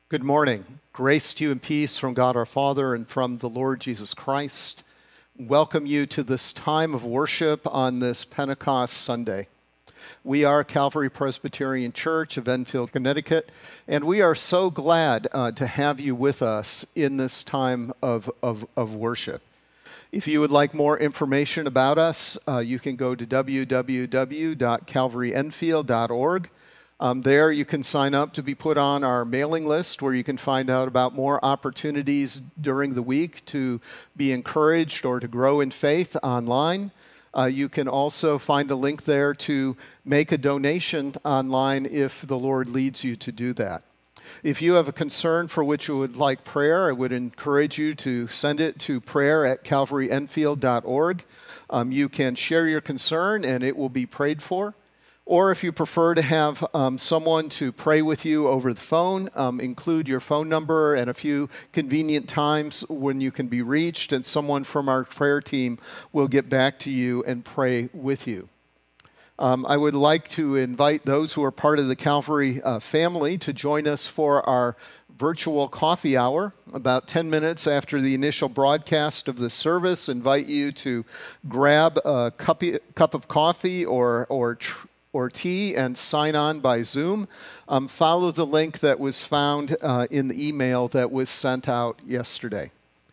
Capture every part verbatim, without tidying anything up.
Good morning. Grace to you and peace from God our Father and from the Lord Jesus Christ. Welcome you to this time of worship on this Pentecost Sunday. We are Calvary Presbyterian Church of Enfield, Connecticut, and we are so glad uh, to have you with us in this time of, of, of worship. If you would like more information about us, uh, you can go to w w w dot calvary enfield dot org. Um, there you can sign up to be put on our mailing list where you can find out about more opportunities during the week to be encouraged or to grow in faith online. Uh, you can also find a link there to make a donation online if the Lord leads you to do that. If you have a concern for which you would like prayer, I would encourage you to send it to prayer at calvary enfield dot org. Um, you can share your concern and it will be prayed for. Or if you prefer to have um, someone to pray with you over the phone, um, include your phone number and a few convenient times when you can be reached, and someone from our prayer team will get back to you and pray with you. Um, I would like to invite those who are part of the Calvary uh, family to join us for our virtual coffee hour about ten minutes after the initial broadcast of the service. Invite you to grab a cup, cup of coffee or, or tr- or tea and sign on by Zoom. Um, follow the link that was found uh, in the email that was sent out yesterday.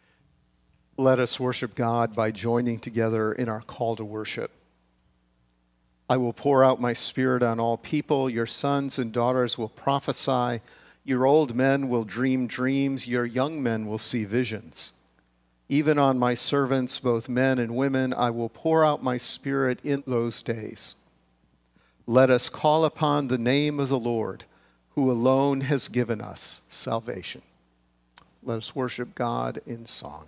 Let us worship God by joining together in our call to worship. I will pour out my spirit on all people. Your sons and daughters will prophesy. Your old men will dream dreams. Your young men will see visions. Even on my servants, both men and women, I will pour out my spirit in those days. Let us call upon the name of the Lord, who alone has given us salvation. Let us worship God in song.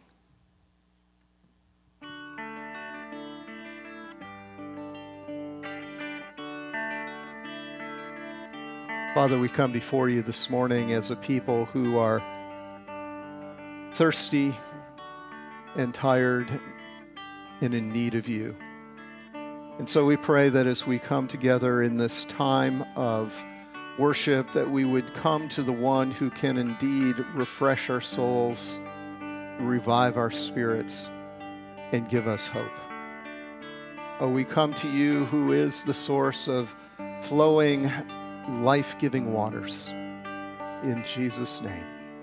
Father, we come before you this morning as a people who are thirsty and tired and in need of you. And so we pray that as we come together in this time of worship, that we would come to the one who can indeed refresh our souls, revive our spirits, and give us hope. Oh, we come to you who is the source of flowing, life-giving waters. In Jesus' name.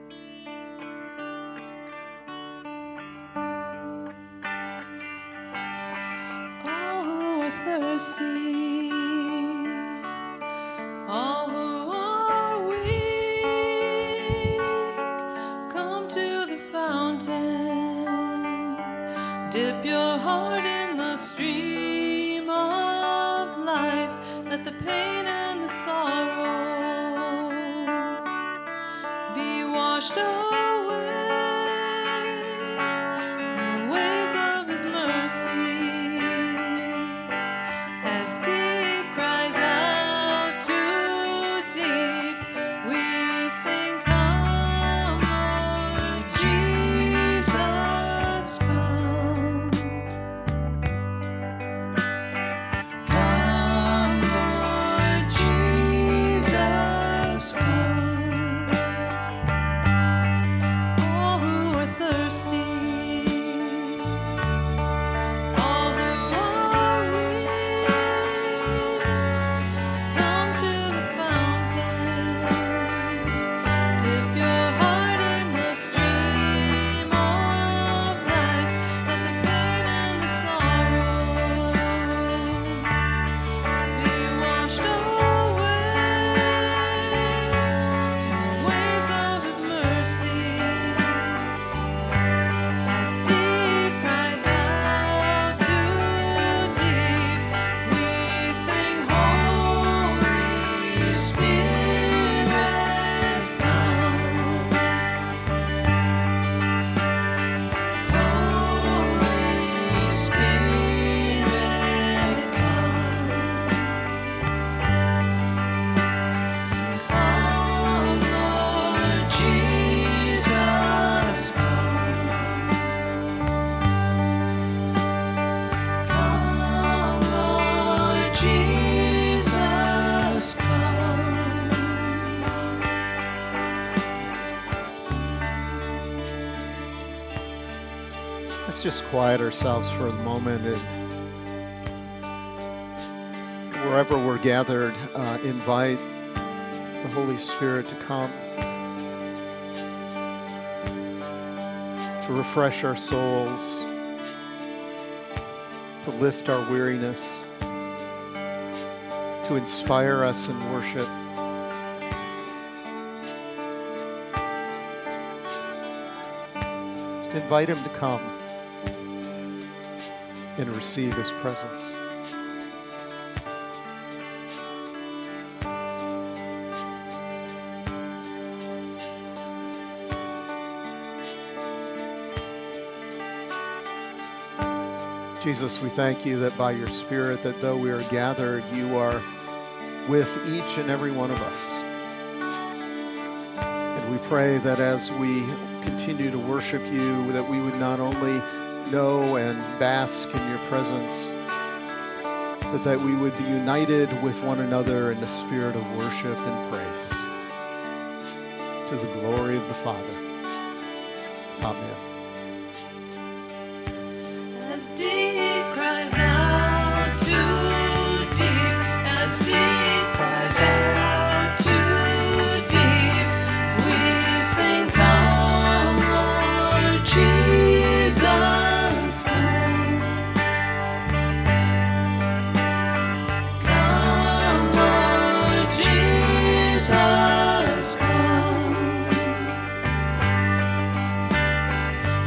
Thirsty, all who are weak, come to the fountain, dip your heart in the stream of life, let the pain and the sorrow be washed away in the waves of his mercy. As deep cries out to deep, we sing, come, Lord Jesus, come. Come, Lord Jesus, come. just quiet ourselves for a moment, and wherever we're gathered, uh, invite the Holy Spirit to come, to refresh our souls, to lift our weariness, to inspire us in worship. Just invite him to come and receive his presence. Jesus, we thank you that by your Spirit, that though we are gathered, you are with each and every one of us. And we pray that as we continue to worship you, that we would not only know and bask in your presence, but that we would be united with one another in the spirit of worship and praise, to the glory of the Father. Amen. As deep cries out to deep, as deep cries out to deep, we sing, come, Lord Jesus, come. Come, Lord Jesus, come.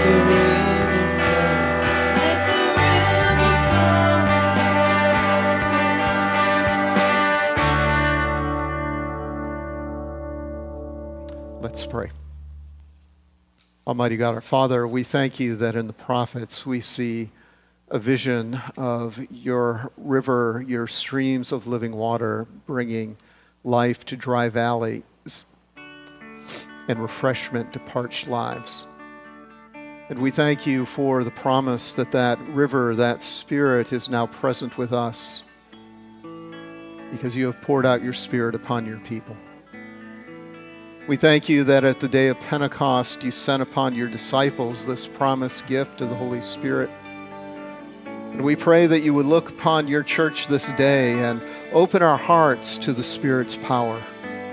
the river flow. Let the river flow. Let's pray. Almighty God, our Father, we thank you that in the prophets we see a vision of your river, your streams of living water, bringing life to dry valleys and refreshment to parched lives. And we thank you for the promise that that river, that Spirit is now present with us because you have poured out your Spirit upon your people. We thank you that at the day of Pentecost you sent upon your disciples this promised gift of the Holy Spirit. And we pray that you would look upon your church this day and open our hearts to the Spirit's power.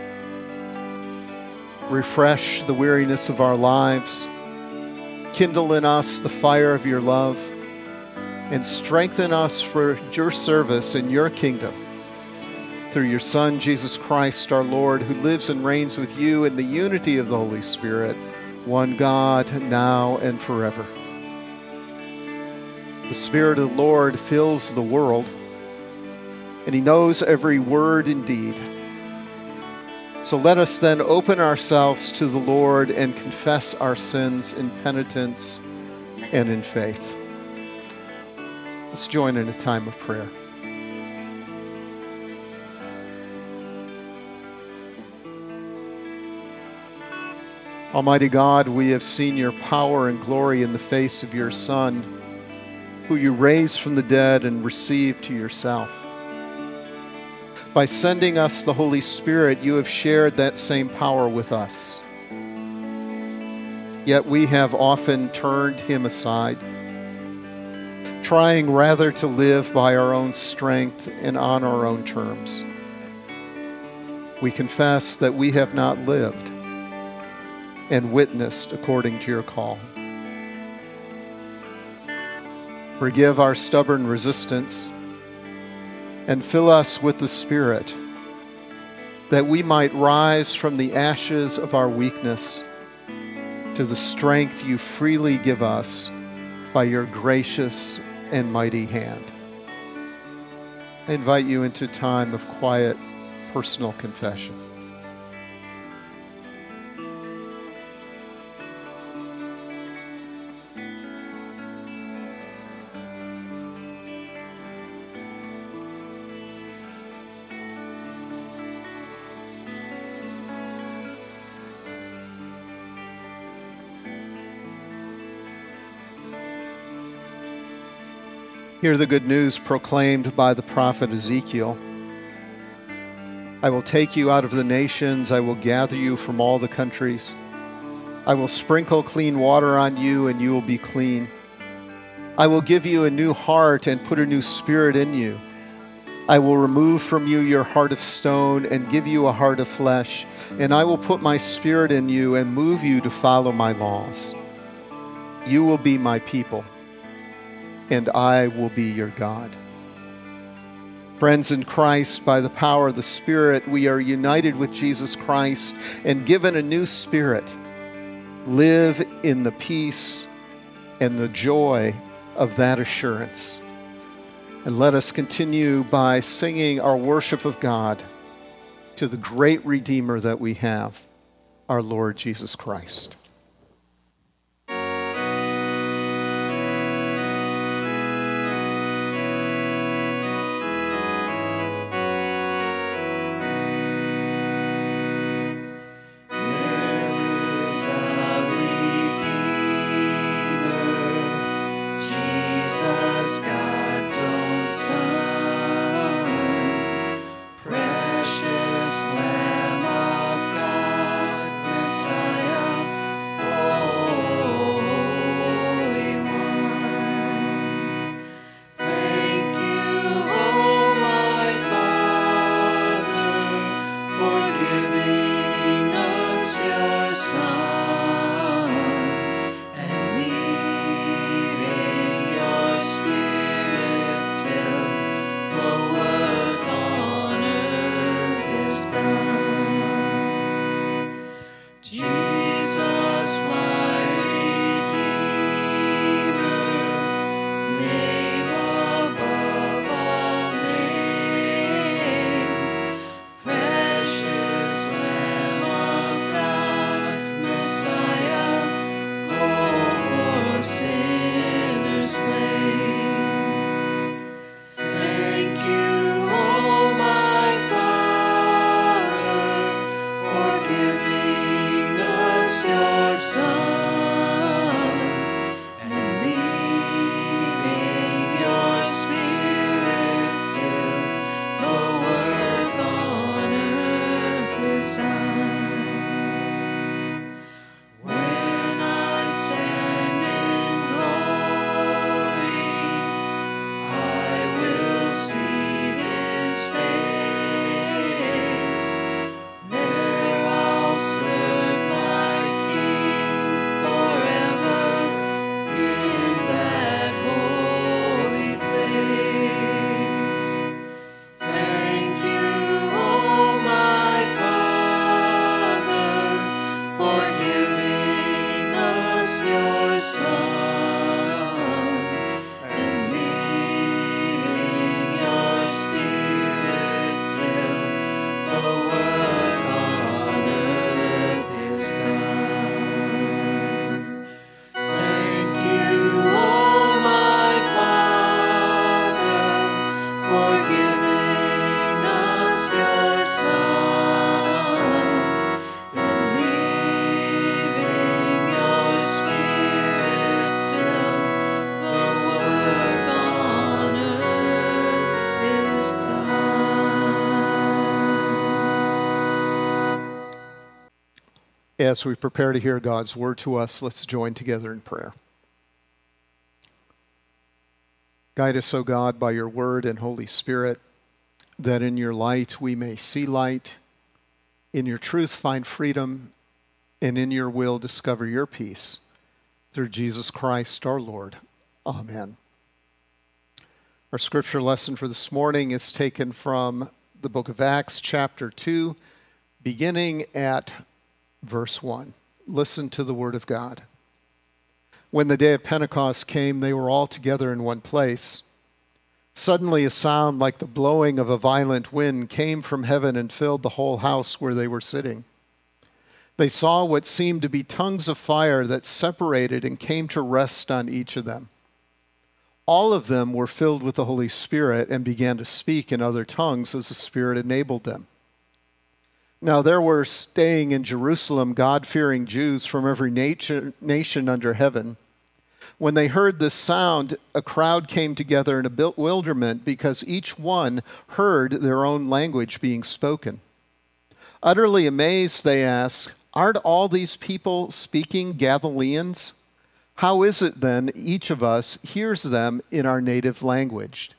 Refresh the weariness of our lives, kindle in us the fire of your love, and strengthen us for your service in your kingdom. Through your Son, Jesus Christ, our Lord, who lives and reigns with you in the unity of the Holy Spirit, one God, now and forever. The Spirit of the Lord fills the world, and he knows every word and deed. So let us then open ourselves to the Lord and confess our sins in penitence and in faith. Let's join in a time of prayer. Almighty God, we have seen your power and glory in the face of your Son, who you raised from the dead and received to yourself. By sending us the Holy Spirit, you have shared that same power with us. Yet we have often turned him aside, trying rather to live by our own strength and on our own terms. We confess that we have not lived and witnessed according to your call. Forgive our stubborn resistance and fill us with the Spirit, that we might rise from the ashes of our weakness to the strength you freely give us by your gracious and mighty hand. I invite you into a time of quiet, personal confession. Hear the good news proclaimed by the prophet Ezekiel. I will take you out of the nations. I will gather you from all the countries. I will sprinkle clean water on you, and you will be clean. I will give you a new heart and put a new spirit in you. I will remove from you your heart of stone and give you a heart of flesh, and I will put my spirit in you and move you to follow my laws. You will be my people, and I will be your God. Friends in Christ, by the power of the Spirit, we are united with Jesus Christ and given a new spirit. Live in the peace and the joy of that assurance. And let us continue by singing our worship of God to the great Redeemer that we have, our Lord Jesus Christ. and leaving your spirit till the work on earth is done. Thank you, oh my Father, for giving us your Son, and leaving your spirit till the work on earth is done. As we prepare to hear God's word to us, let's join together in prayer. Guide us, O God, by your word and Holy Spirit, that in your light we may see light, in your truth find freedom, and in your will discover your peace. Through Jesus Christ our Lord. Amen. Our scripture lesson for this morning is taken from the book of Acts, chapter two, beginning at verse one. Listen to the word of God. When the day of Pentecost came, they were all together in one place. Suddenly a sound like the blowing of a violent wind came from heaven and filled the whole house where they were sitting. They saw what seemed to be tongues of fire that separated and came to rest on each of them. All of them were filled with the Holy Spirit and began to speak in other tongues as the Spirit enabled them. Now there were staying in Jerusalem God-fearing Jews from every nation, nation under heaven. When they heard this sound, a crowd came together in bewilderment because each one heard their own language being spoken. Utterly amazed, they asked, "Aren't all these people speaking Galileans? How is it then each of us hears them in our native language?"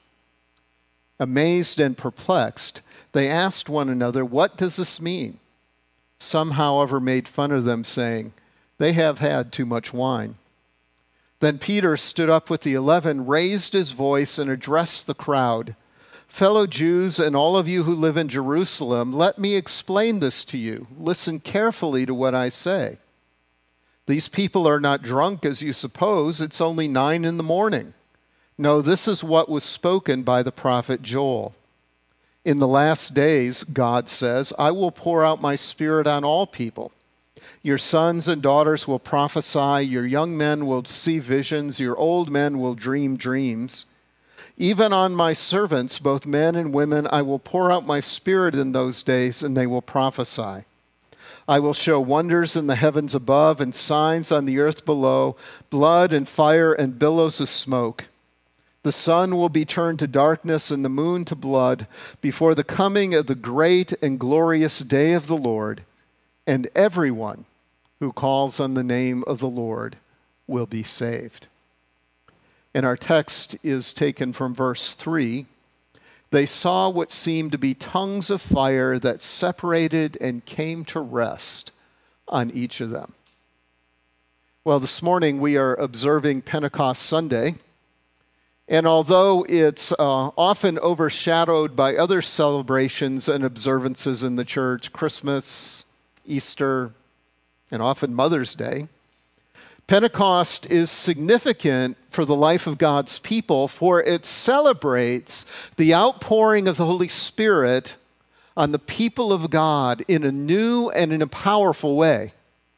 Amazed and perplexed, they asked one another, "What does this mean?" Some, however, made fun of them, saying, "They have had too much wine." Then Peter stood up with the eleven, raised his voice, and addressed the crowd. "Fellow Jews and all of you who live in Jerusalem, let me explain this to you. Listen carefully to what I say. These people are not drunk as you suppose. It's only nine in the morning. No, this is what was spoken by the prophet Joel. In the last days, God says, I will pour out my Spirit on all people. Your sons and daughters will prophesy, your young men will see visions, your old men will dream dreams. Even on my servants, both men and women, I will pour out my Spirit in those days, and they will prophesy. I will show wonders in the heavens above and signs on the earth below, blood and fire and billows of smoke. The sun will be turned to darkness and the moon to blood before the coming of the great and glorious day of the Lord, and everyone who calls on the name of the Lord will be saved. And our text is taken from verse three. They saw what seemed to be tongues of fire that separated and came to rest on each of them. Well, this morning we are observing Pentecost Sunday. And although it's uh, often overshadowed by other celebrations and observances in the church, Christmas, Easter, and often Mother's Day, Pentecost is significant for the life of God's people, for it celebrates the outpouring of the Holy Spirit on the people of God in a new and in a powerful way.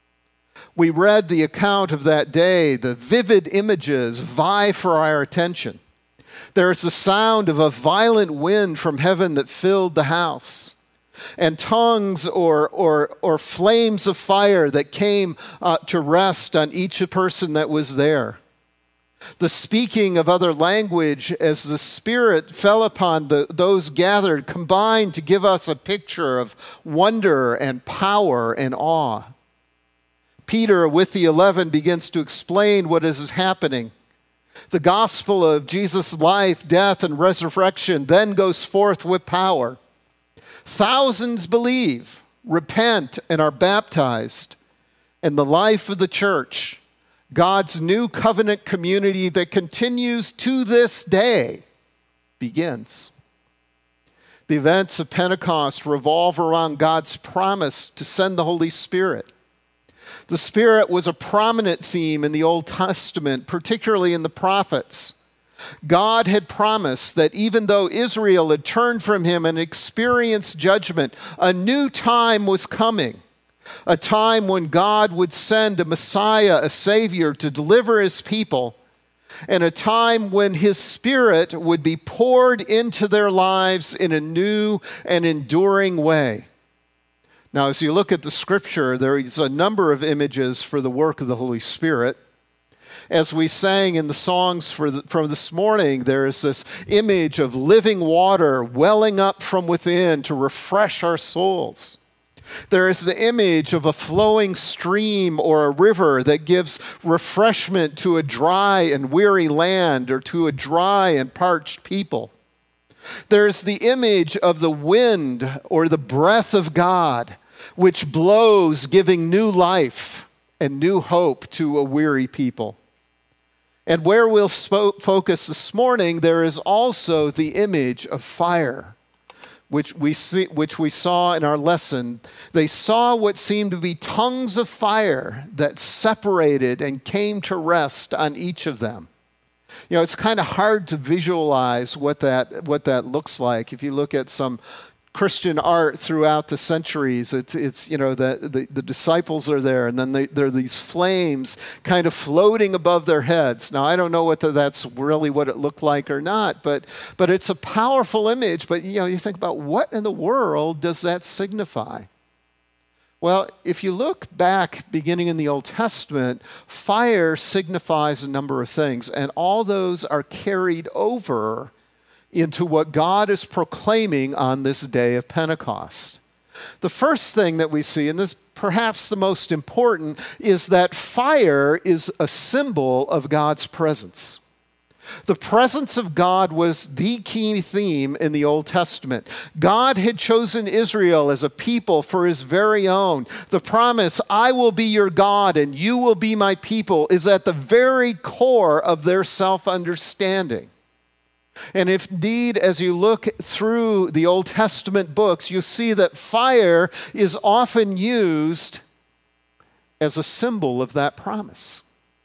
We read the account of that day. The vivid images vie for our attention. There is the sound of a violent wind from heaven that filled the house, and tongues or, or, or flames of fire that came uh, to rest on each person that was there. The speaking of other language as the Spirit fell upon the, those gathered combined to give us a picture of wonder and power and awe. Peter, with the eleven, begins to explain what is happening. The gospel of Jesus' life, death, and resurrection then goes forth with power. Thousands believe, repent, and are baptized. And the life of the church, God's new covenant community that continues to this day, begins. The events of Pentecost revolve around God's promise to send the Holy Spirit. The Spirit was a prominent theme in the Old Testament, particularly in the prophets. God had promised that even though Israel had turned from him and experienced judgment, a new time was coming, a time when God would send a Messiah, a Savior, to deliver his people, and a time when his Spirit would be poured into their lives in a new and enduring way. Now, as you look at the Scripture, there is a number of images for the work of the Holy Spirit. As we sang in the songs for the, from this morning, there is this image of living water welling up from within to refresh our souls. There is the image of a flowing stream or a river that gives refreshment to a dry and weary land or to a dry and parched people. There's the image of the wind or the breath of God, which blows, giving new life and new hope to a weary people. And where we'll spo- focus this morning, there is also the image of fire, which we see, which we saw in our lesson. They saw what seemed to be tongues of fire that separated and came to rest on each of them. You know, it's kind of hard to visualize what that what that looks like. If you look at some Christian art throughout the centuries, it's, it's you know, the, the, the disciples are there, and then they, there are these flames kind of floating above their heads. Now, I don't know whether that's really what it looked like or not, but, but it's a powerful image. But, you know, you think about what in the world does that signify? Well, if you look back beginning in the Old Testament, fire signifies a number of things, and all those are carried over into what God is proclaiming on this day of Pentecost. The first thing that we see, and this perhaps the most important, is that fire is a symbol of God's presence. The presence of God was the key theme in the Old Testament. God had chosen Israel as a people for his very own. The promise, I will be your God and you will be my people, is at the very core of their self-understanding. And if indeed, as you look through the Old Testament books, you see that fire is often used as a symbol of that promise.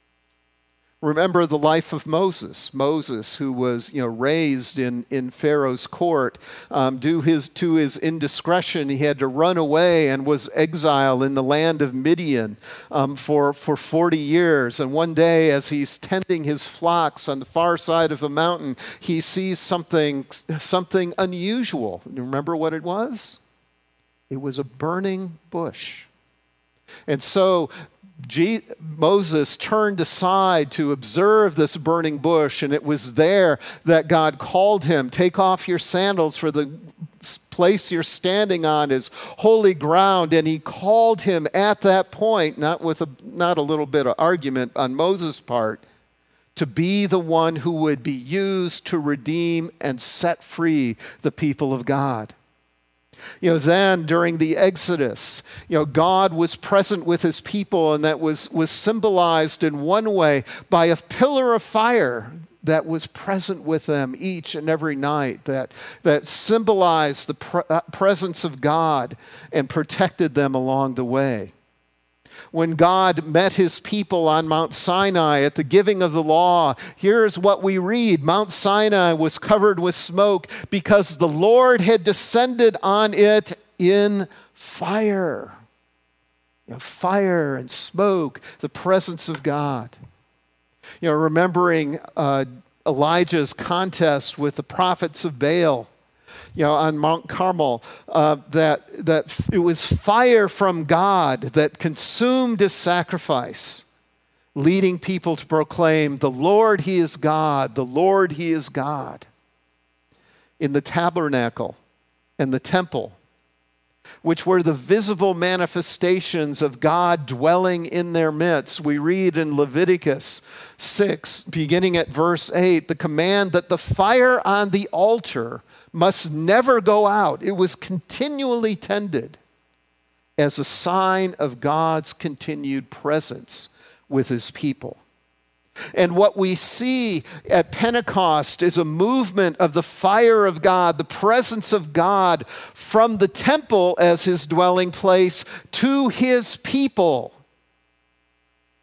Remember the life of Moses. Moses, who was, you know, raised in, in Pharaoh's court, um, due his, to his indiscretion, he had to run away and was exiled in the land of Midian um, for, for forty years. And one day, as he's tending his flocks on the far side of a mountain, he sees something, something unusual. Remember what it was? It was a burning bush. And so Je- Moses turned aside to observe this burning bush, and it was there that God called him, take off your sandals, for the place you're standing on is holy ground. And he called him at that point, not with a, not a little bit of argument on Moses' part, to be the one who would be used to redeem and set free the people of God. You know, then during the Exodus, you know, God was present with his people, and that was, was symbolized in one way by a pillar of fire that was present with them each and every night, that, that symbolized the pre- uh, presence of God and protected them along the way. When God met his people on Mount Sinai at the giving of the law, here's what we read. Mount Sinai was covered with smoke because the Lord had descended on it in fire. You know, fire and smoke, the presence of God. You know, remembering uh, Elijah's contest with the prophets of Baal, you know, on Mount Carmel, uh, that, that it was fire from God that consumed his sacrifice, leading people to proclaim, the Lord, he is God, the Lord, he is God. In the tabernacle and the temple, which were the visible manifestations of God dwelling in their midst. We read in Leviticus six, beginning at verse eight, the command that the fire on the altar must never go out. It was continually tended as a sign of God's continued presence with his people. And what we see at Pentecost is a movement of the fire of God, the presence of God from the temple as his dwelling place to his people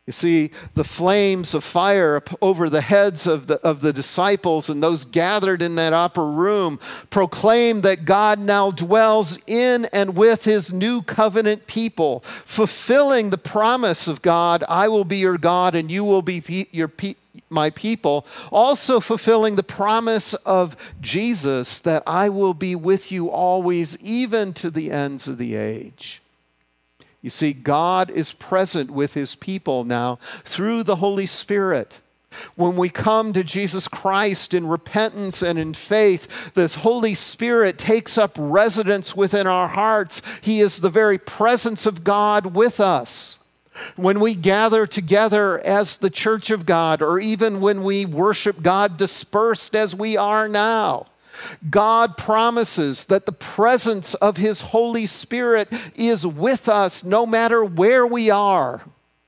You see, the flames of fire over the heads of the, of the disciples and those gathered in that upper room proclaim that God now dwells in and with his new covenant people, fulfilling the promise of God, I will be your God and you will be pe- your pe- my people, also fulfilling the promise of Jesus that I will be with you always, even to the ends of the age. You see, God is present with his people now through the Holy Spirit. When we come to Jesus Christ in repentance and in faith, this Holy Spirit takes up residence within our hearts. He is the very presence of God with us. When we gather together as the church of God, or even when we worship God dispersed as we are now, God promises that the presence of his Holy Spirit is with us no matter where we are.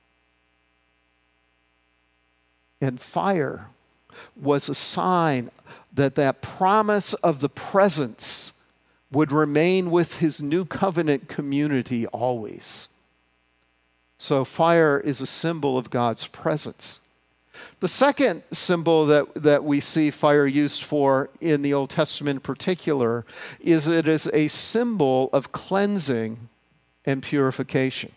And fire was a sign that that promise of the presence would remain with his new covenant community always. So fire is a symbol of God's presence. The second symbol that, that we see fire used for in the Old Testament in particular is it is a symbol of cleansing and purification.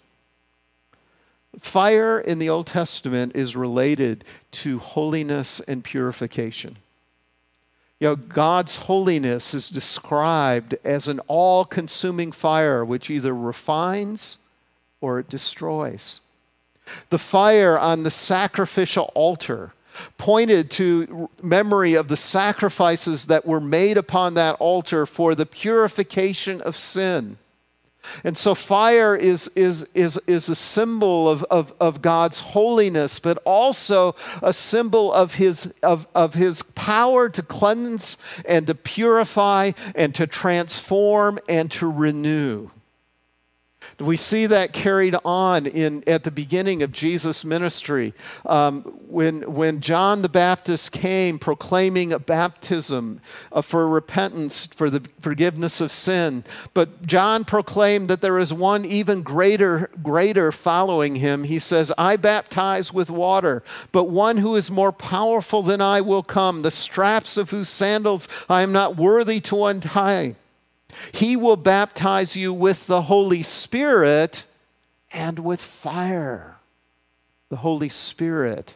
Fire in the Old Testament is related to holiness and purification. You know, God's holiness is described as an all-consuming fire which either refines or it destroys. The fire on the sacrificial altar pointed to memory of the sacrifices that were made upon that altar for the purification of sin. And so fire is, is, is, is a symbol of, of, of God's holiness, but also a symbol of his, of, of his power to cleanse and to purify and to transform and to renew. We see that carried on in, at the beginning of Jesus' ministry. Um, when, when John the Baptist came proclaiming a baptism uh, for repentance, for the forgiveness of sin. But John proclaimed that there is one even greater, greater following him. He says, I baptize with water, but one who is more powerful than I will come, the straps of whose sandals I am not worthy to untie. He will baptize you with the Holy Spirit and with fire. The Holy Spirit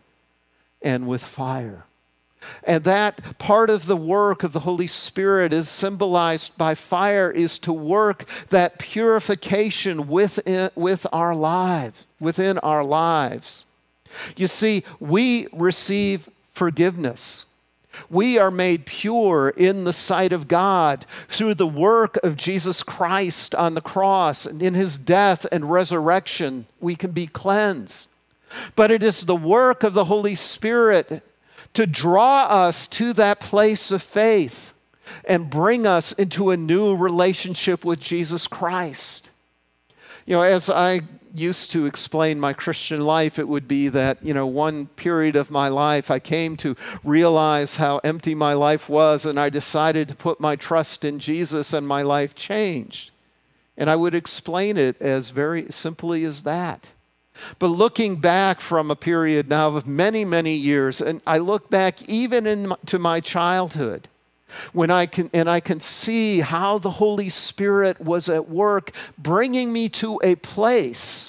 and with fire. And that part of the work of the Holy Spirit is symbolized by fire, is to work that purification within, with our lives, within our lives. You see, we receive forgiveness. We are made pure in the sight of God through the work of Jesus Christ on the cross, and in his death and resurrection, we can be cleansed. But it is the work of the Holy Spirit to draw us to that place of faith and bring us into a new relationship with Jesus Christ. You know, as I used to explain my Christian life, it would be that, you know, one period of my life I came to realize how empty my life was, and I decided to put my trust in Jesus, and my life changed. And I would explain it as very simply as that. But looking back from a period now of many, many years, and I look back even into my childhood, when I can, and I can see how the Holy Spirit was at work bringing me to a place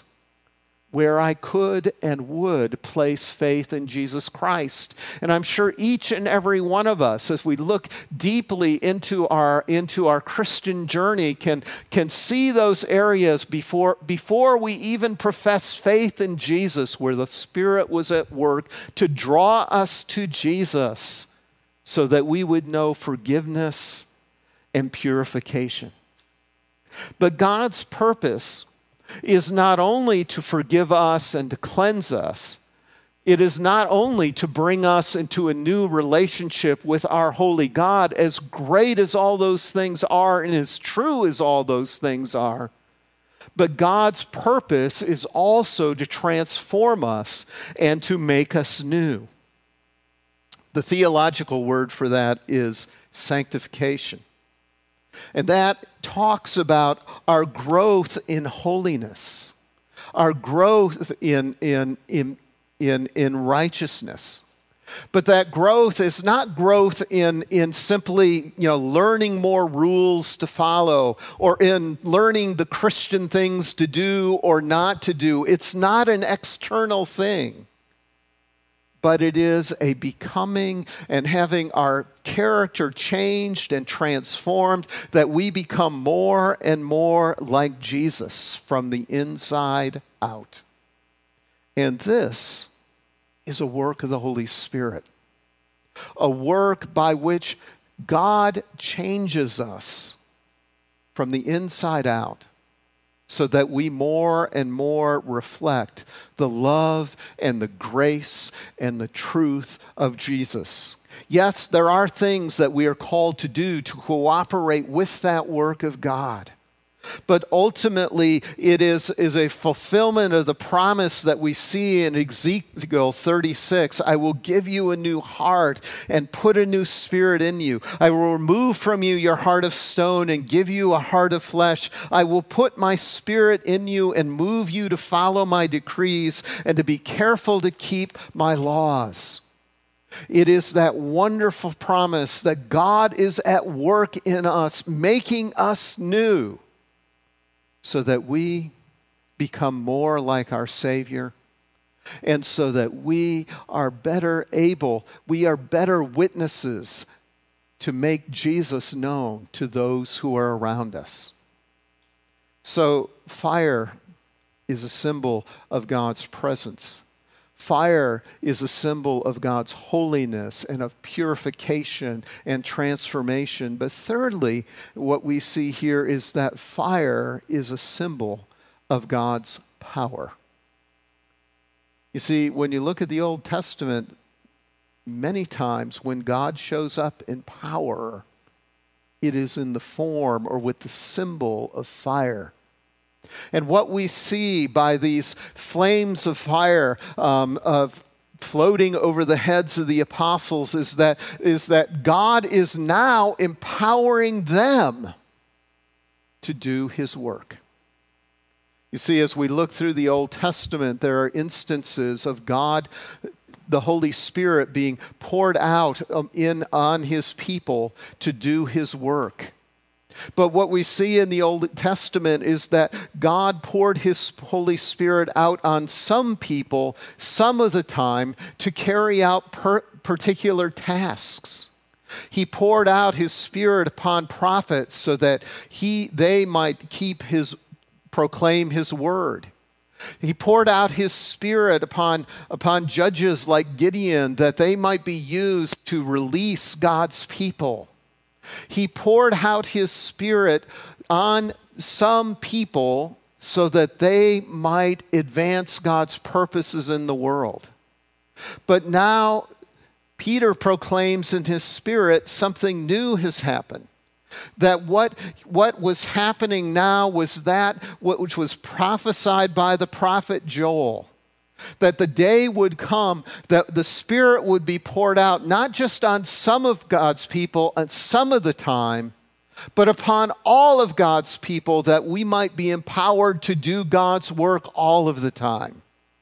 where I could and would place faith in Jesus Christ. And I'm sure each and every one of us, as we look deeply into our, into our Christian journey, can, can see those areas before, before we even profess faith in Jesus, where the Spirit was at work to draw us to Jesus, so that we would know forgiveness and purification. But God's purpose is not only to forgive us and to cleanse us. It is not only to bring us into a new relationship with our holy God, as great as all those things are and as true as all those things are. But God's purpose is also to transform us and to make us new. The theological word for that is sanctification. And that talks about our growth in holiness, our growth in, in, in, in, in righteousness. But that growth is not growth in, in simply, you know, learning more rules to follow or in learning the Christian things to do or not to do. It's not an external thing, but it is a becoming and having our character changed and transformed, that we become more and more like Jesus from the inside out. And this is a work of the Holy Spirit, a work by which God changes us from the inside out so that we more and more reflect the love and the grace and the truth of Jesus. Yes, there are things that we are called to do to cooperate with that work of God. But ultimately, it is, is a fulfillment of the promise that we see in Ezekiel thirty-six. I will give you a new heart and put a new spirit in you. I will remove from you your heart of stone and give you a heart of flesh. I will put my spirit in you and move you to follow my decrees and to be careful to keep my laws. It is that wonderful promise that God is at work in us, making us new, so that we become more like our Savior, and so that we are better able, we are better witnesses to make Jesus known to those who are around us. So fire is a symbol of God's presence. Fire is a symbol of God's holiness and of purification and transformation. But thirdly, what we see here is that fire is a symbol of God's power. You see, when you look at the Old Testament, many times when God shows up in power, it is in the form or with the symbol of fire. And what we see by these flames of fire um, of floating over the heads of the apostles is that, is that God is now empowering them to do his work. You see, as we look through the Old Testament, there are instances of God, the Holy Spirit, being poured out in on his people to do his work. But what we see in the Old Testament is that God poured his Holy Spirit out on some people some of the time to carry out per- particular tasks. He poured out his Spirit upon prophets so that he, they might keep his, proclaim his word. He poured out his Spirit upon, upon judges like Gideon that they might be used to release God's people. He poured out his Spirit on some people so that they might advance God's purposes in the world. But now Peter proclaims in his spirit something new has happened. That what, what was happening now was that which was prophesied by the prophet Joel. That the day would come that the Spirit would be poured out not just on some of God's people at some of the time, but upon all of God's people, that we might be empowered to do God's work all of the time.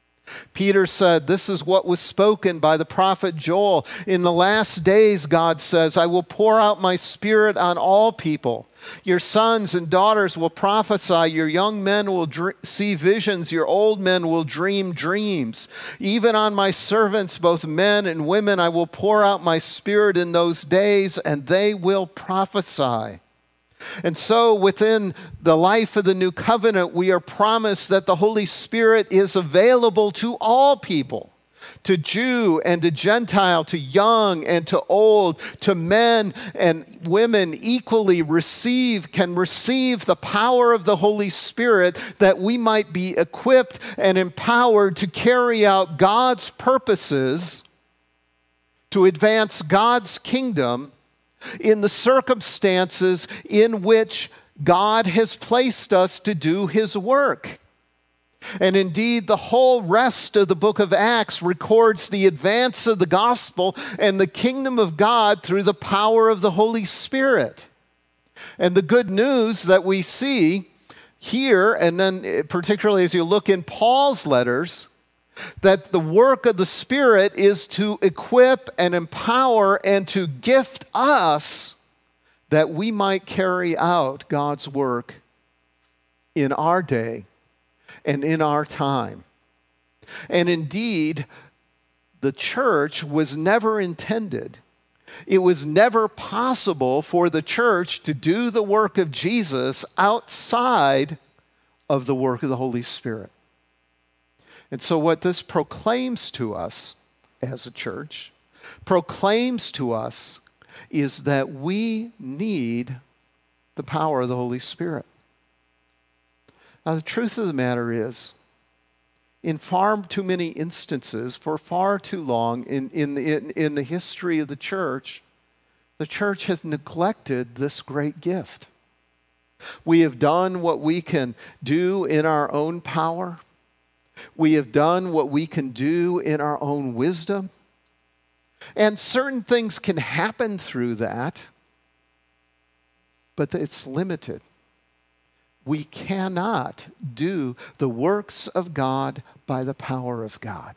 Peter said, this is what was spoken by the prophet Joel. In the last days, God says, I will pour out my Spirit on all people. Your sons and daughters will prophesy. Your young men will dr- see visions. Your old men will dream dreams. Even on my servants, both men and women, I will pour out my Spirit in those days, and they will prophesy. And so within the life of the new covenant, we are promised that the Holy Spirit is available to all people, to Jew and to Gentile, to young and to old, to men and women equally receive, can receive the power of the Holy Spirit, that we might be equipped and empowered to carry out God's purposes, to advance God's kingdom in the circumstances in which God has placed us to do his work. And indeed, the whole rest of the book of Acts records the advance of the gospel and the kingdom of God through the power of the Holy Spirit. And the good news that we see here, and then particularly as you look in Paul's letters, That the work of the Spirit is to equip and empower and to gift us that we might carry out God's work in our day and in our time. And indeed, the church was never intended, it was never possible for the church to do the work of Jesus outside of the work of the Holy Spirit. And so what this proclaims to us as a church, proclaims to us, is that we need the power of the Holy Spirit. Now, the truth of the matter is, in far too many instances, for far too long in, in, in, in the history of the church, the church has neglected this great gift. We have done what we can do in our own power. We have done what we can do in our own wisdom. And certain things can happen through that, but it's limited. We cannot do the works of God by the power of God.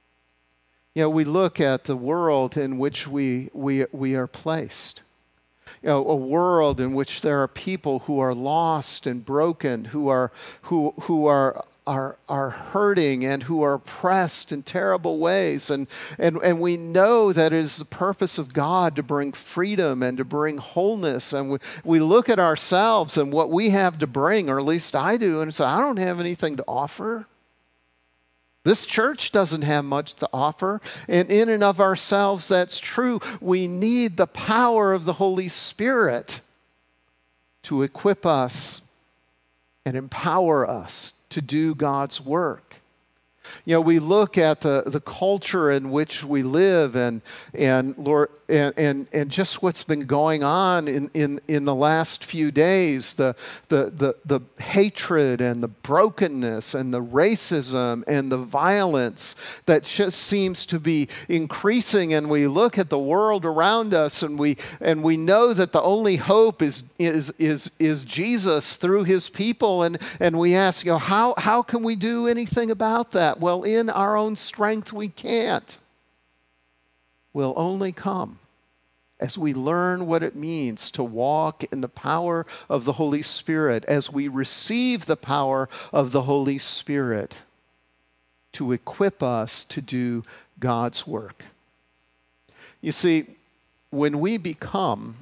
You know, we look at the world in which we, we, we are placed. You know, a world in which there are people who are lost and broken, who are, who, who are Are, are hurting and who are oppressed in terrible ways. And, and, and we know that it is the purpose of God to bring freedom and to bring wholeness. And we, we look at ourselves and what we have to bring, or at least I do, and say, I don't have anything to offer. This church doesn't have much to offer. And in and of ourselves, that's true. We need the power of the Holy Spirit to equip us and empower us to do God's work. You know, we look at the, the culture in which we live and and Lord and, and, and just what's been going on in, in, in the last few days, the, the, the, the hatred and the brokenness and the racism and the violence that just seems to be increasing. And we look at the world around us and we and we know that the only hope is is is is Jesus through his people. And, and we ask, you know, how, how can we do anything about that? Well, in our own strength, we can't. We'll only come as we learn what it means to walk in the power of the Holy Spirit, as we receive the power of the Holy Spirit to equip us to do God's work. You see, when we become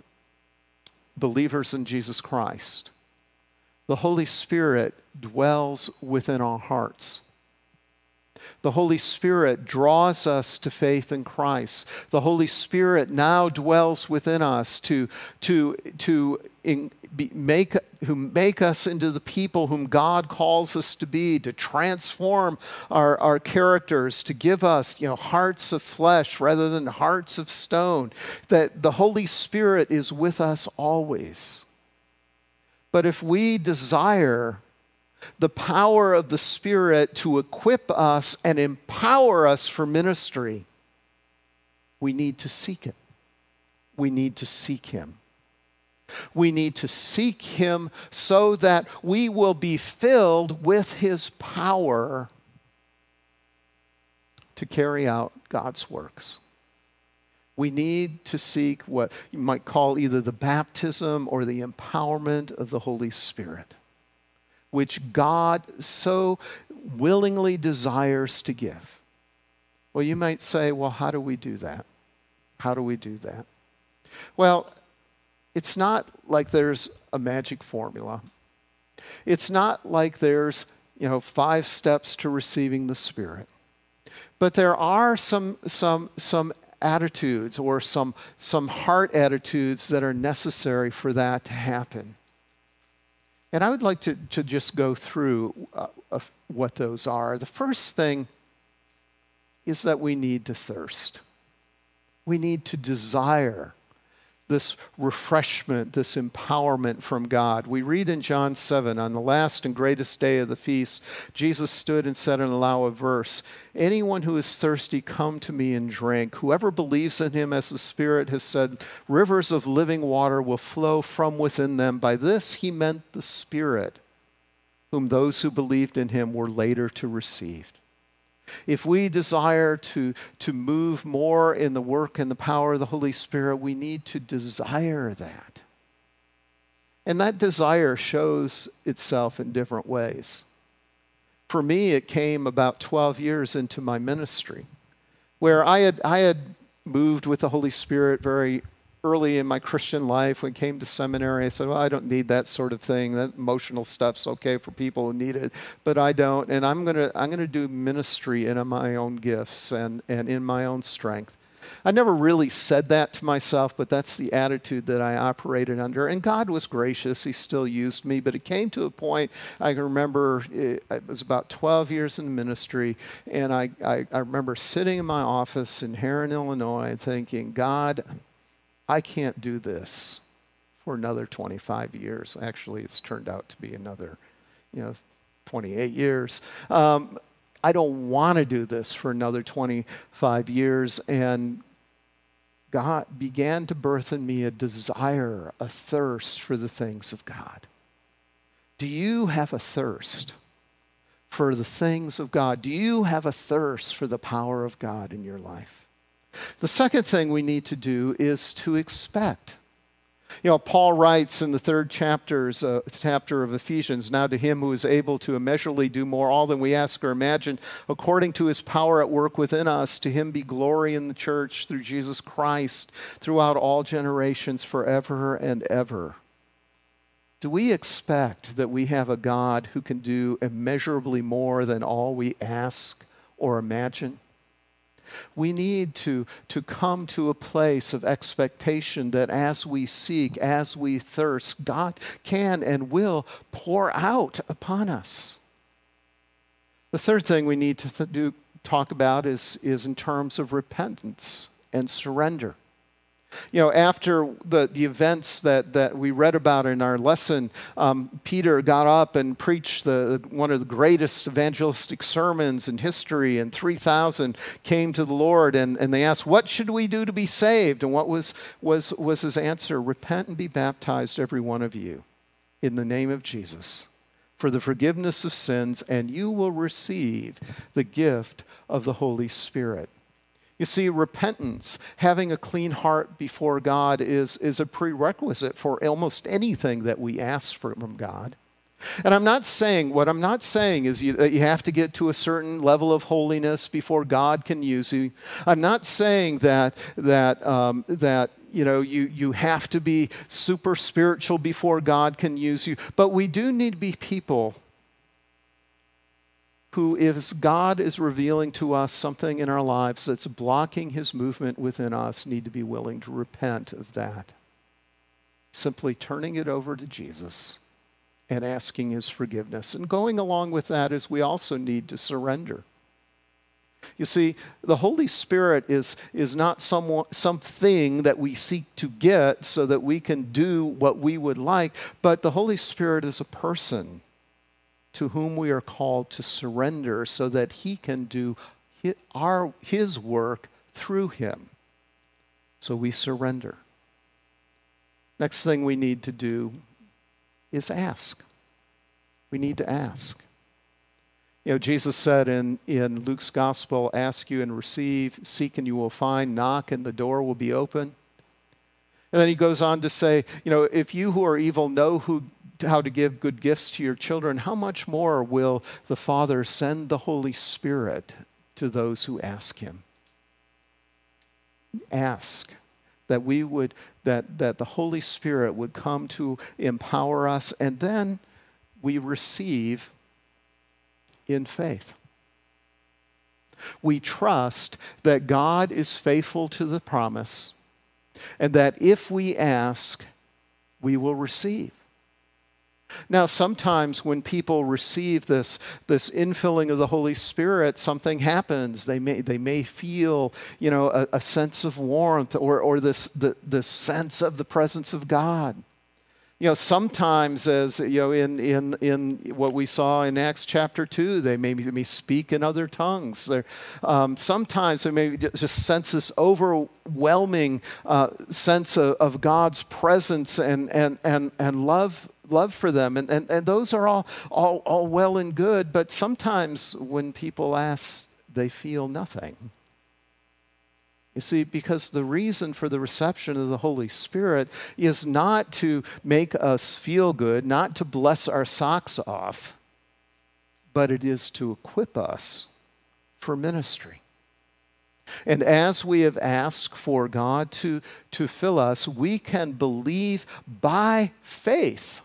believers in Jesus Christ, the Holy Spirit dwells within our hearts. The Holy Spirit draws us to faith in Christ. The Holy Spirit now dwells within us to, to, to in, be, make, who make us into the people whom God calls us to be, to transform our, our characters, to give us, you know, hearts of flesh rather than hearts of stone. That the Holy Spirit is with us always. But if we desire the power of the Spirit to equip us and empower us for ministry, we need to seek it. We need to seek Him. We need to seek Him so that we will be filled with His power to carry out God's works. We need to seek what you might call either the baptism or the empowerment of the Holy Spirit, which God so willingly desires to give. Well, you might say, well, how do we do that? How do we do that? Well, it's not like there's a magic formula. It's not like there's, you know, five steps to receiving the Spirit. But there are some, some, some attitudes or some, some heart attitudes that are necessary for that to happen. And I would like to, to just go through uh, of what those are. The first thing is that we need to thirst. We need to desire this refreshment, this empowerment from God. We read in John seven, on the last and greatest day of the feast, Jesus stood and said in a loud verse, "Anyone who is thirsty, come to me and drink. Whoever believes in him, as the Spirit has said, rivers of living water will flow from within them." By this he meant the Spirit, whom those who believed in him were later to receive. If we desire to, to move more in the work and the power of the Holy Spirit, we need to desire that. And that desire shows itself in different ways. For me, it came about twelve years into my ministry, where I had, I had moved with the Holy Spirit very early in my Christian life. When I came to seminary, I said, well, I don't need that sort of thing. That emotional stuff's okay for people who need it, but I don't. And I'm going to I'm going to do ministry in my own gifts and, and in my own strength. I never really said that to myself, but that's the attitude that I operated under. And God was gracious. He still used me. But it came to a point, I can remember, it, it was about twelve years in the ministry, and I, I, I remember sitting in my office in Heron, Illinois, and thinking, God, I can't do this for another twenty-five years. Actually, it's turned out to be another, you know, twenty-eight years. Um, I don't want to do this for another twenty-five years. And God began to birth in me a desire, a thirst for the things of God. Do you have a thirst for the things of God? Do you have a thirst for the power of God in your life? The second thing we need to do is to expect. You know, Paul writes in the third chapters, uh, chapter of Ephesians, now to him who is able to immeasurably do more, all than we ask or imagine, according to his power at work within us, to him be glory in the church through Jesus Christ, throughout all generations, forever and ever. Do we expect that we have a God who can do immeasurably more than all we ask or imagine? We need to, to come to a place of expectation that as we seek, as we thirst, God can and will pour out upon us. The third thing we need to th- do, talk about is, is in terms of repentance and surrender. You know, after the, the events that, that we read about in our lesson, um, Peter got up and preached the, one of the greatest evangelistic sermons in history, and three thousand came to the Lord, and, and they asked, what should we do to be saved? And what was, was, was his answer? Repent and be baptized, every one of you, in the name of Jesus, for the forgiveness of sins, and you will receive the gift of the Holy Spirit. You see, repentance, having a clean heart before God, is, is a prerequisite for almost anything that we ask from God. And I'm not saying, what I'm not saying is you, that you have to get to a certain level of holiness before God can use you. I'm not saying that, that, um, that you know, you, you have to be super spiritual before God can use you. But we do need to be people who, if God is revealing to us something in our lives that's blocking his movement within us, need to be willing to repent of that. Simply turning it over to Jesus and asking his forgiveness. And going along with that is we also need to surrender. You see, the Holy Spirit is, is not some, something that we seek to get so that we can do what we would like, but the Holy Spirit is a person to whom we are called to surrender so that he can do his, our, his work through him. So we surrender. Next thing we need to do is ask. We need to ask. You know, Jesus said in, in Luke's gospel, ask you and receive, seek and you will find, knock and the door will be open. And then he goes on to say, you know, if you who are evil know who how to give good gifts to your children, how much more will the Father send the Holy Spirit to those who ask him? Ask that we would, that, that the Holy Spirit would come to empower us, and then we receive in faith. We trust that God is faithful to the promise, and that if we ask, we will receive. Now, sometimes when people receive this, this infilling of the Holy Spirit, something happens. They may, they may feel, you know, a, a sense of warmth or, or this, the, the sense of the presence of God. You know, sometimes, as you know, in, in, in what we saw in Acts chapter two, they may, may speak in other tongues. Um, sometimes they may just sense this overwhelming uh, sense of, of God's presence and, and, and, and love love for them. And, and, and those are all, all, all well and good, but sometimes when people ask they feel nothing. You see, because the reason for the reception of the Holy Spirit is not to make us feel good, not to bless our socks off, but it is to equip us for ministry. And as we have asked for God to, to fill us, we can believe by faith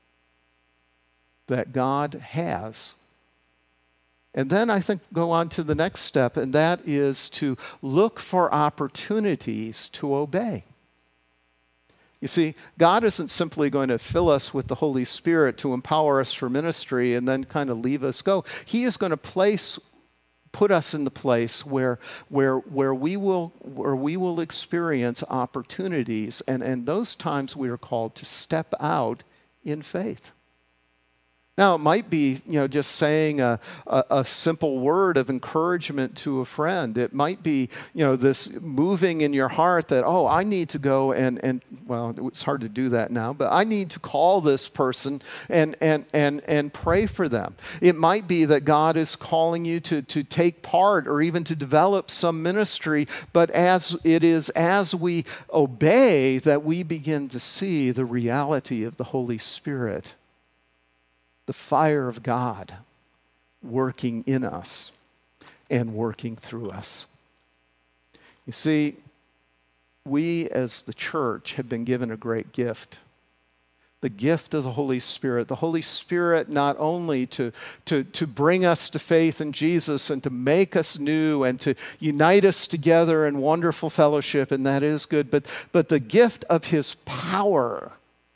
that God has. And then I think go on to the next step, and that is to look for opportunities to obey. You see, God isn't simply going to fill us with the Holy Spirit to empower us for ministry and then kind of leave us go. He is going to place, put us in the place where, where, where, we, will, where we will experience opportunities, and, and those times we are called to step out in faith. Now, it might be, you know, just saying a, a, a simple word of encouragement to a friend. It might be, you know, this moving in your heart that, oh, I need to go and, and well, it's hard to do that now, but I need to call this person and, and, and, and pray for them. It might be that God is calling you to, to take part or even to develop some ministry, but as it is as we obey that we begin to see the reality of the Holy Spirit, the fire of God working in us and working through us. You see, we as the church have been given a great gift. The gift of the Holy Spirit. The Holy Spirit not only to, to, to bring us to faith in Jesus and to make us new and to unite us together in wonderful fellowship, and that is good, but, but the gift of His power,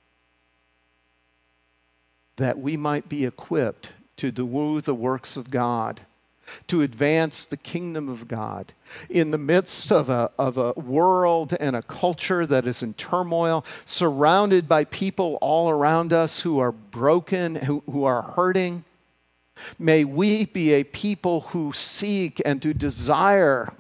that we might be equipped to do the works of God, to advance the kingdom of God in the midst of a, of a world and a culture that is in turmoil, surrounded by people all around us who are broken, who, who are hurting. May we be a people who seek and who desire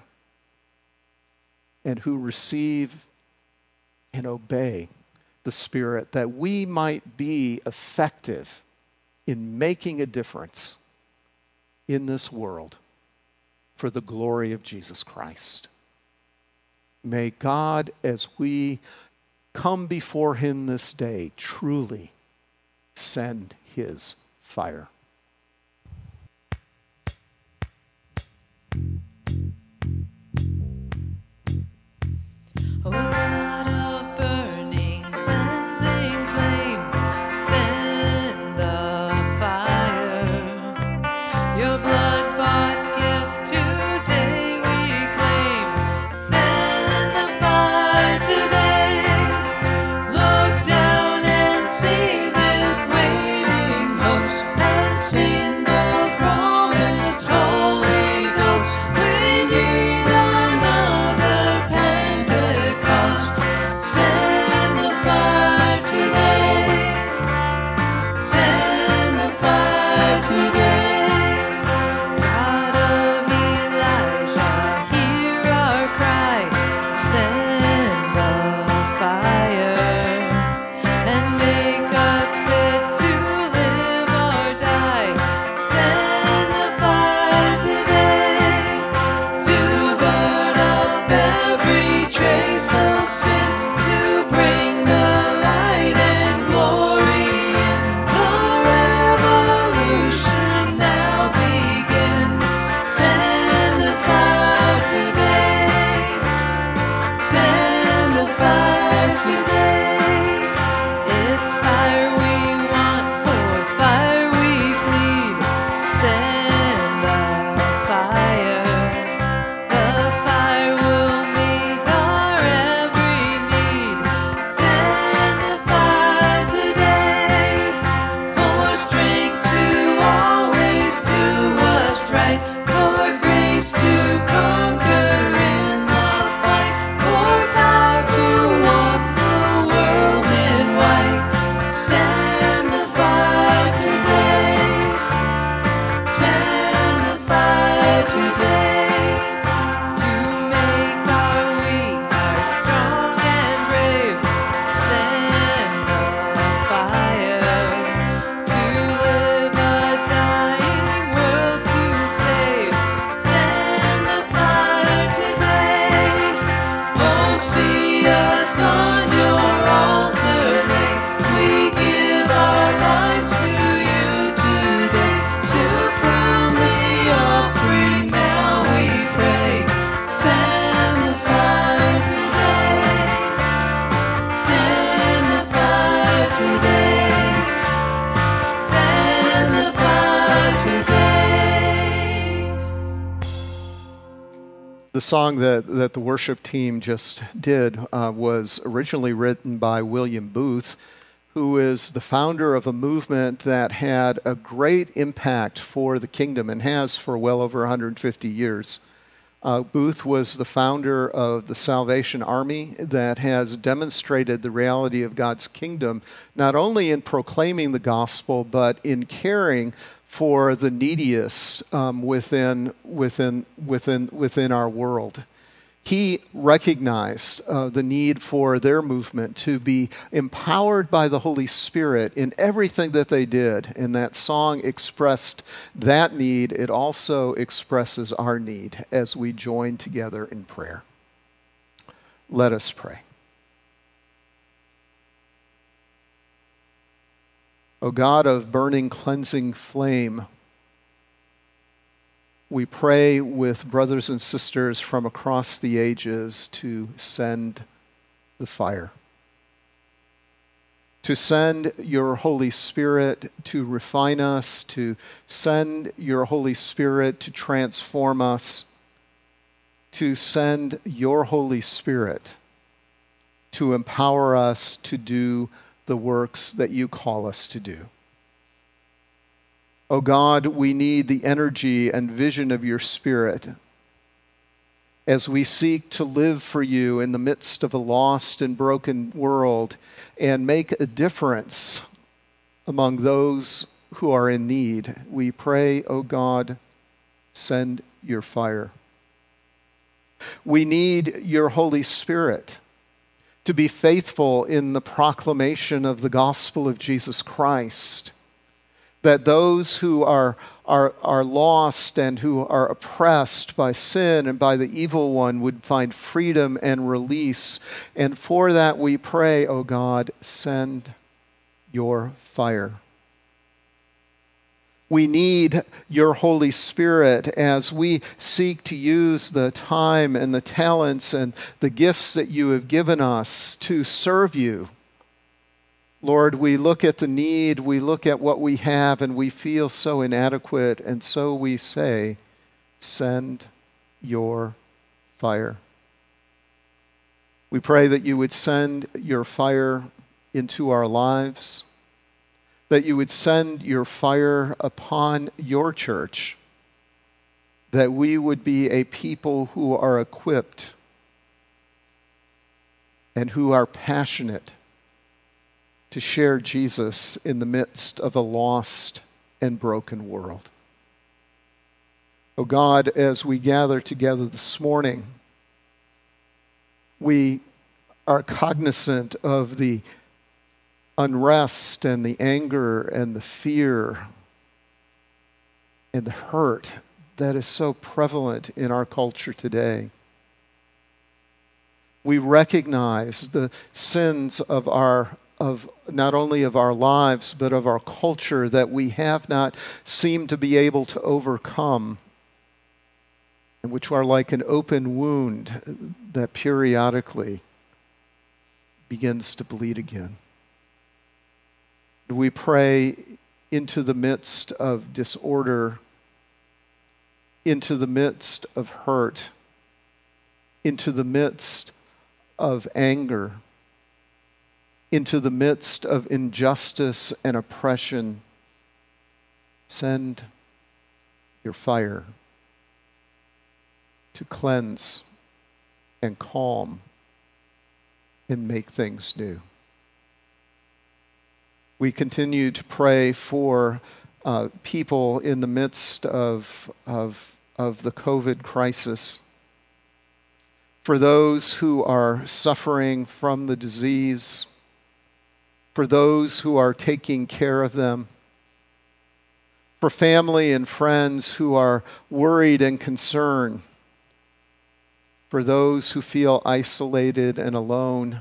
and who receive and obey the Spirit, that we might be effective in making a difference in this world for the glory of Jesus Christ. May God, as we come before Him this day, truly send His fire. Oh God of burning, cleansing flame, send the fire. Your blood-bought gift today we claim. Send the fire today. Look down and see this waiting host, and sing the promised Holy Ghost. We need another Pentecost. Send the fire today. Send the fire today. God of Elijah, hear our cry. Send the fire and make us fit to live or die. Send the fire today to burn up every trace of sin, to bring the light and glory in. The revolution now begins. Send the fire today. Send the fire today. It's fire we want, for fire we plead. Send the fire. The fire will meet our every need. Send the fire today, for strength to always do what's right, for grace to conquer in the fight, for power to walk the see us on your altar lay. We give our lives to you today. To crown the offering now we pray. Send the fire today. Send the fire today. Send the fire today. The song that, that the worship team just did uh, was originally written by William Booth, who is the founder of a movement that had a great impact for the kingdom and has for well over one hundred fifty years. Uh, Booth was the founder of the Salvation Army that has demonstrated the reality of God's kingdom, not only in proclaiming the gospel, but in caring for the neediest um, within, within, within, within our world. He recognized uh, the need for their movement to be empowered by the Holy Spirit in everything that they did. And that song expressed that need. It also expresses our need as we join together in prayer. Let us pray. O God of burning, cleansing flame, we pray with brothers and sisters from across the ages to send the fire, to send your Holy Spirit to refine us, to send your Holy Spirit to transform us, to send your Holy Spirit to empower us to do the works that you call us to do. Oh God, we need the energy and vision of your Spirit as we seek to live for you in the midst of a lost and broken world and make a difference among those who are in need. We pray, oh God, send your fire. We need your Holy Spirit to be faithful in the proclamation of the gospel of Jesus Christ, that those who are, are, are lost and who are oppressed by sin and by the evil one would find freedom and release. And for that we pray, O God, send your fire. We need your Holy Spirit as we seek to use the time and the talents and the gifts that you have given us to serve you. Lord, we look at the need, we look at what we have, and we feel so inadequate, and so we say, send your fire. We pray that you would send your fire into our lives, that you would send your fire upon your church, that we would be a people who are equipped and who are passionate to share Jesus in the midst of a lost and broken world. Oh God, as we gather together this morning, we are cognizant of the unrest and the anger and the fear and the hurt that is so prevalent in our culture today. We recognize the sins of our of not only of our lives, but of our culture that we have not seemed to be able to overcome, and which are like an open wound that periodically begins to bleed again. We pray into the midst of disorder, into the midst of hurt, into the midst of anger, into the midst of injustice and oppression. Send your fire to cleanse and calm and make things new. We continue to pray for uh, people in the midst of, of, of the COVID crisis, for those who are suffering from the disease, for those who are taking care of them, for family and friends who are worried and concerned, For those who feel isolated and alone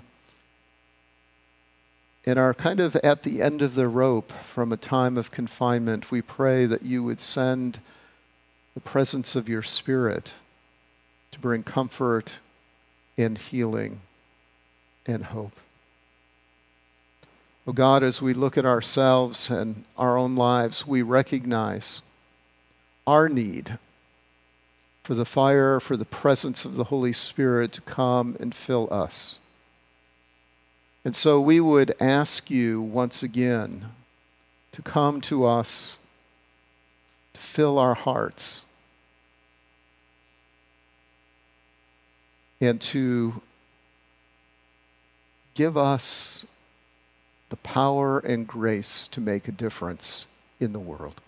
and are kind of at the end of the rope from a time of confinement, we pray that you would send the presence of your Spirit to bring comfort and healing and hope. Oh God, as we look at ourselves and our own lives, we recognize our need for the fire, for the presence of the Holy Spirit to come and fill us. And so we would ask you once again to come to us, to fill our hearts, and to give us the power and grace to make a difference in the world.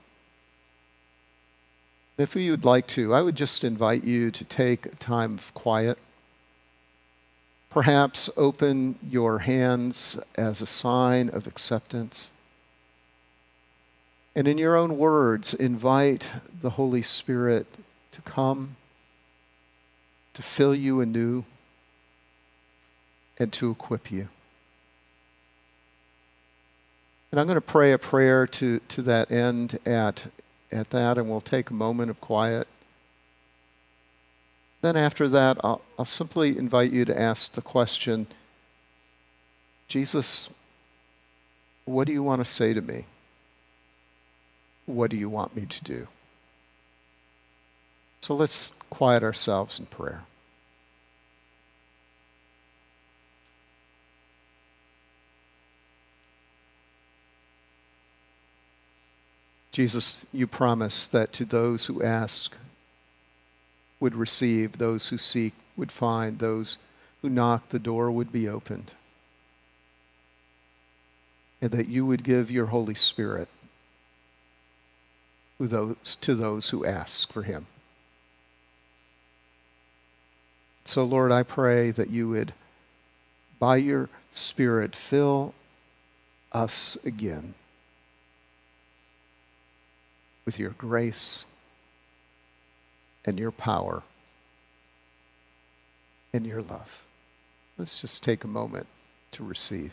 If you'd like to, I would just invite you to take a time of quiet. Perhaps open your hands as a sign of acceptance. And in your own words, invite the Holy Spirit to come, to fill you anew, and to equip you. And I'm going to pray a prayer to, to that end at, at that, and we'll take a moment of quiet. Then after that, I'll, I'll simply invite you to ask the question, Jesus, what do you want to say to me? What do you want me to do? So let's quiet ourselves in prayer. Jesus, you promise that to those who ask would receive, those who seek would find, those who knock, the door would be opened. And that you would give your Holy Spirit to those, to those who ask for him. So, Lord, I pray that you would, by your Spirit, fill us again with your grace and your power and your love. Let's just take a moment to receive.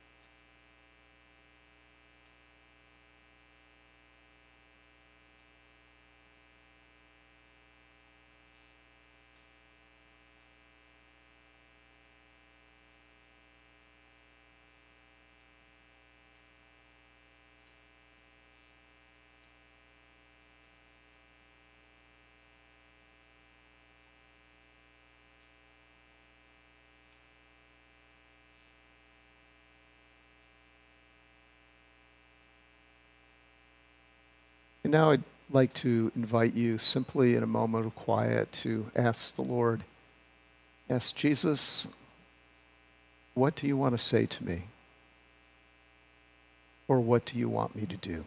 And now I'd like to invite you simply in a moment of quiet to ask the Lord, ask Jesus, what do you want to say to me? Or what do you want me to do?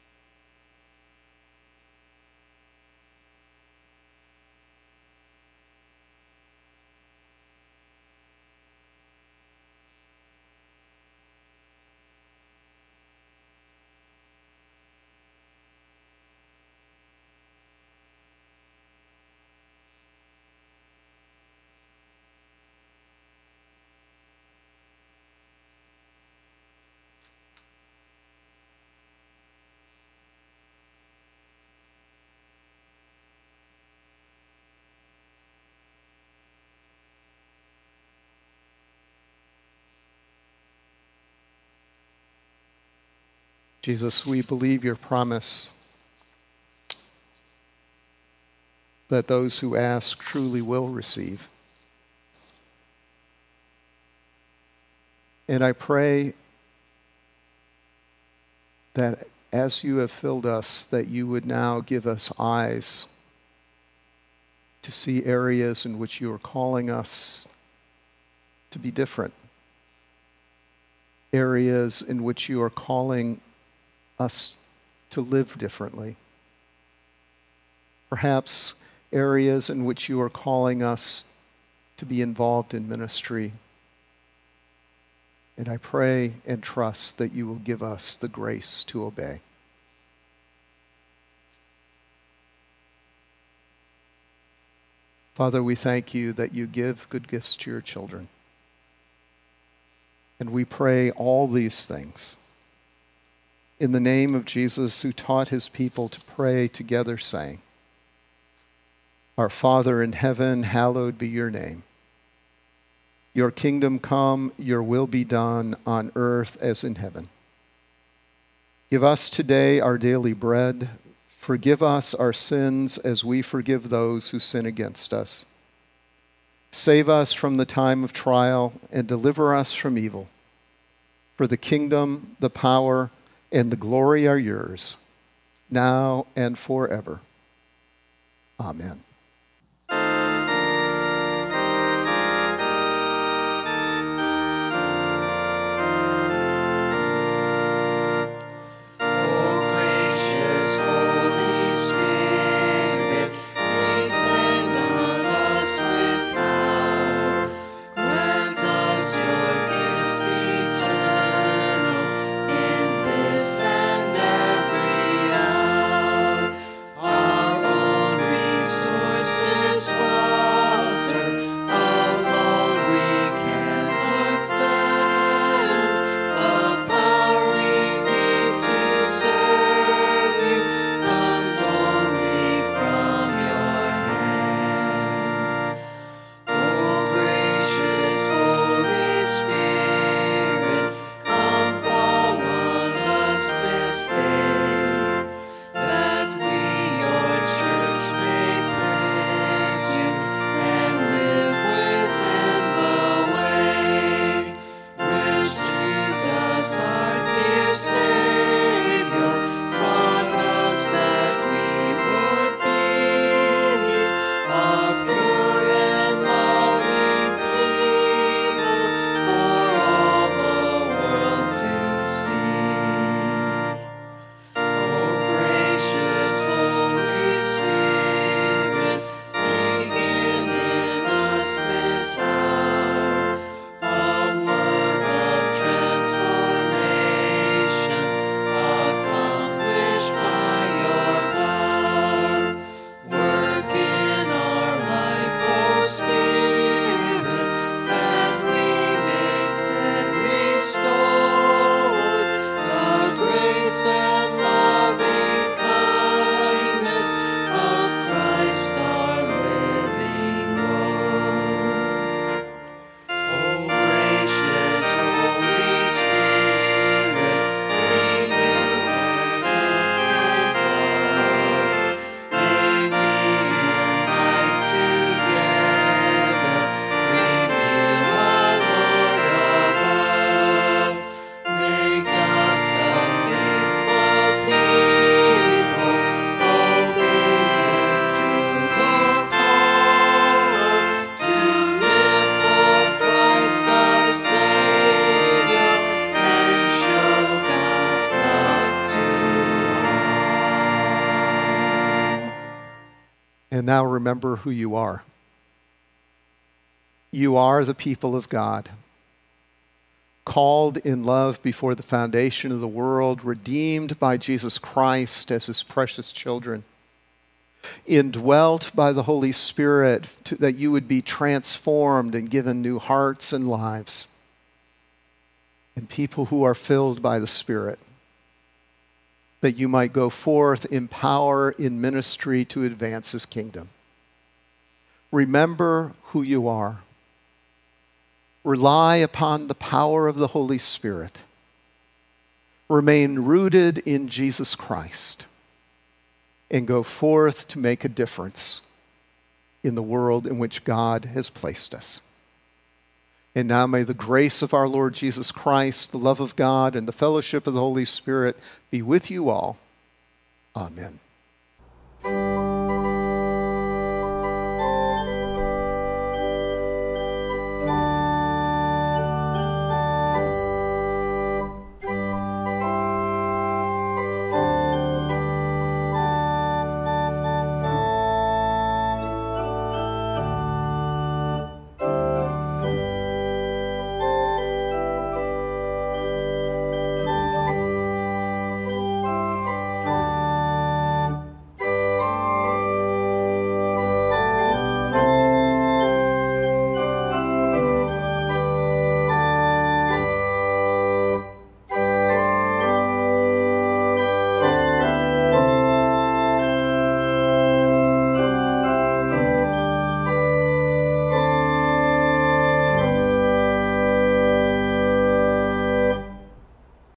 Jesus, we believe your promise that those who ask truly will receive. And I pray that as you have filled us, that you would now give us eyes to see areas in which you are calling us to be different, areas in which you are calling us to live differently. Perhaps areas in which you are calling us to be involved in ministry. And I pray and trust that you will give us the grace to obey. Father, we thank you that you give good gifts to your children. And we pray all these things in the name of Jesus, who taught his people to pray together, saying, Our Father in heaven, hallowed be your name. Your kingdom come, your will be done on earth as in heaven. Give us today our daily bread. Forgive us our sins as we forgive those who sin against us. Save us from the time of trial and deliver us from evil. For the kingdom, the power, and the glory are yours, now and forever. Amen. And now remember who you are. You are the people of God, called in love before the foundation of the world, redeemed by Jesus Christ as his precious children, indwelt by the Holy Spirit to, that you would be transformed and given new hearts and lives, and people who are filled by the Spirit, that you might go forth in power in ministry to advance his kingdom. Remember who you are. Rely upon the power of the Holy Spirit. Remain rooted in Jesus Christ and go forth to make a difference in the world in which God has placed us. And now may the grace of our Lord Jesus Christ, the love of God, and the fellowship of the Holy Spirit be with you all. Amen.